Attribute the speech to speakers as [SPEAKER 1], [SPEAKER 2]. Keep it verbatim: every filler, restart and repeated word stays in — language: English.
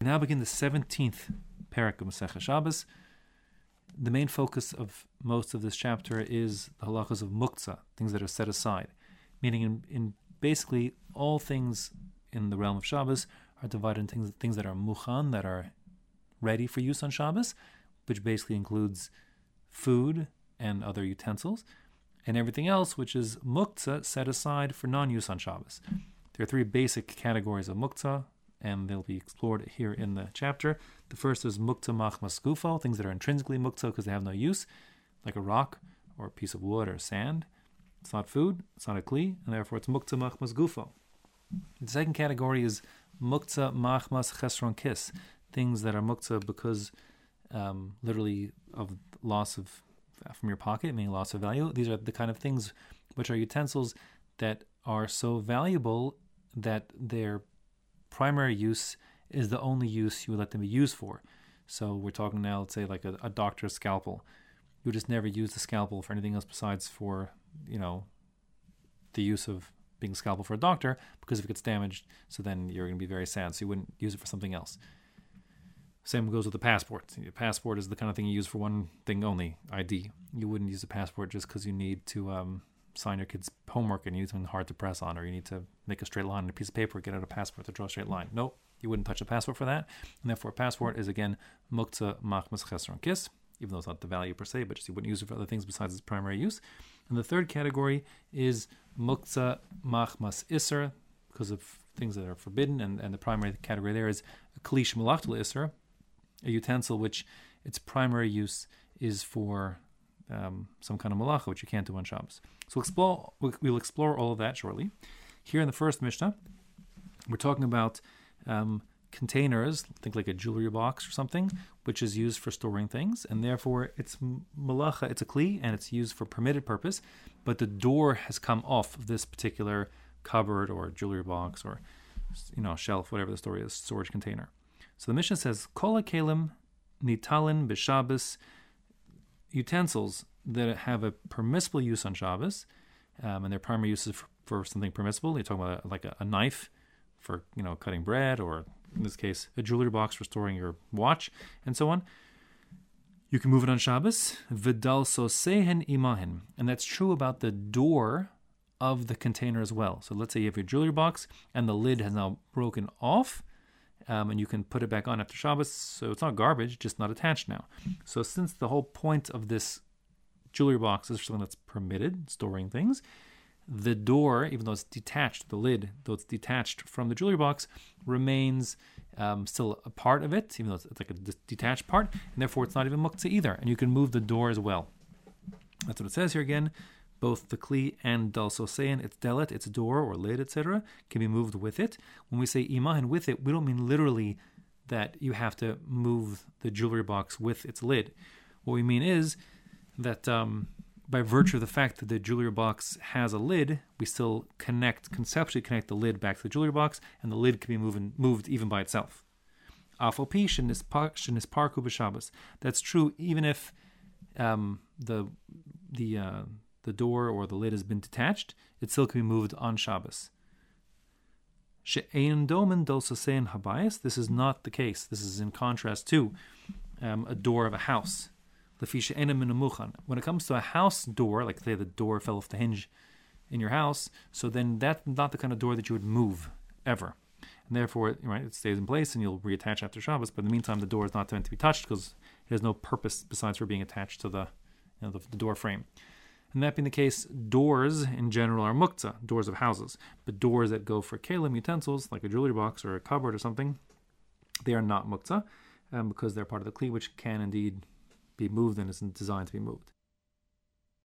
[SPEAKER 1] We now begin the seventeenth parak of Masechah Shabbos. The main focus of most of this chapter is the halachas of muktzah, things that are set aside, meaning in, in basically all things in the realm of Shabbos are divided into things, things that are muchan, that are ready for use on Shabbos, which basically includes food and other utensils, and everything else, which is muktzah, set aside for non-use on Shabbos. There are three basic categories of muktzah, and they'll be explored here in the chapter. The first is muktzah machmas gufo, things that are intrinsically muktzah because they have no use, like a rock or a piece of wood or sand. It's not food, it's not a kli, and therefore it's muktzah machmas gufo. The second category is muktzah machmas chesron kis, things that are muktzah because um, literally of loss of from your pocket, meaning loss of value. These are the kind of things which are utensils that are so valuable that their primary use is the only use you would let them be used for. So we're talking now, let's say like a, a doctor's scalpel. You would just never use the scalpel for anything else besides for, you know, the use of being a scalpel for a doctor, because if it gets damaged, so then you're going to be very sad, so you wouldn't use it for something else. Same goes with the passport. A passport is the kind of thing you use for one thing only, I D. You wouldn't use a passport just because you need to um, sign your kid's homework and you need something hard to press on, or you need to make a straight line on a piece of paper, get out a passport to draw a straight line. Nope, you wouldn't touch a passport for that. And therefore, a passport is, again, muktzah machmas chesron kis, even though it's not the value per se, but just you wouldn't use it for other things besides its primary use. And the third category is muktzah machmas iser, because of things that are forbidden, and, and the primary category there is a klish malachtal iser, a utensil which its primary use is for um, some kind of malacha, which you can't do on Shabbos. So we'll explore, we'll explore all of that shortly. Here in the first Mishnah, we're talking about um, containers, think like a jewelry box or something, which is used for storing things, and therefore it's malacha, it's a kli, and it's used for permitted purpose, but the door has come off of this particular cupboard or jewelry box or, you know, shelf, whatever the story is, storage container. So the Mishnah says, Kol hakelim nitalin b'Shabbos, utensils that have a permissible use on Shabbos, um, and their primary use is for, for something permissible. You're talking about a, like a, a knife for, you know, cutting bread, or in this case, a jewelry box for storing your watch, and so on. You can move it on Shabbos. V'dal sosehen imahin, and that's true about the door of the container as well. So let's say you have your jewelry box and the lid has now broken off. Um, and you can put it back on after Shabbos, so it's not garbage, just not attached now. So since the whole point of this jewelry box is something that's permitted, storing things, the door, even though it's detached, the lid, though it's detached from the jewelry box, remains um, still a part of it, even though it's, it's like a detached part, and therefore it's not even muktzah either, and you can move the door as well. That's what it says here again. Both the kli and dal sosein, its delet, its door or lid, et cetera, can be moved with it. When we say imahin with it, we don't mean literally that you have to move the jewelry box with its lid. What we mean is that um, by virtue of the fact that the jewelry box has a lid, we still connect, conceptually connect the lid back to the jewelry box, and the lid can be moving, moved even by itself. Afal pi shenisparku b'Shabbos. That's true even if um, the the uh, the door or the lid has been detached, it still can be moved on Shabbos. She'ein domen dal sosein habayis. This is not the case. This is in contrast to um, a door of a house. Lefi she'ein min hamuchan. When it comes to a house door, like say the door fell off the hinge in your house, so then that's not the kind of door that you would move ever. And therefore, right, it stays in place and you'll reattach after Shabbos. But in the meantime, the door is not meant to be touched because it has no purpose besides for being attached to the, you know, the, the door frame. And that being the case, doors in general are muktzah, doors of houses. But doors that go for kelim, utensils, like a jewelry box or a cupboard or something, they are not muktzah um, because they're part of the kli, which can indeed be moved and is designed to be moved.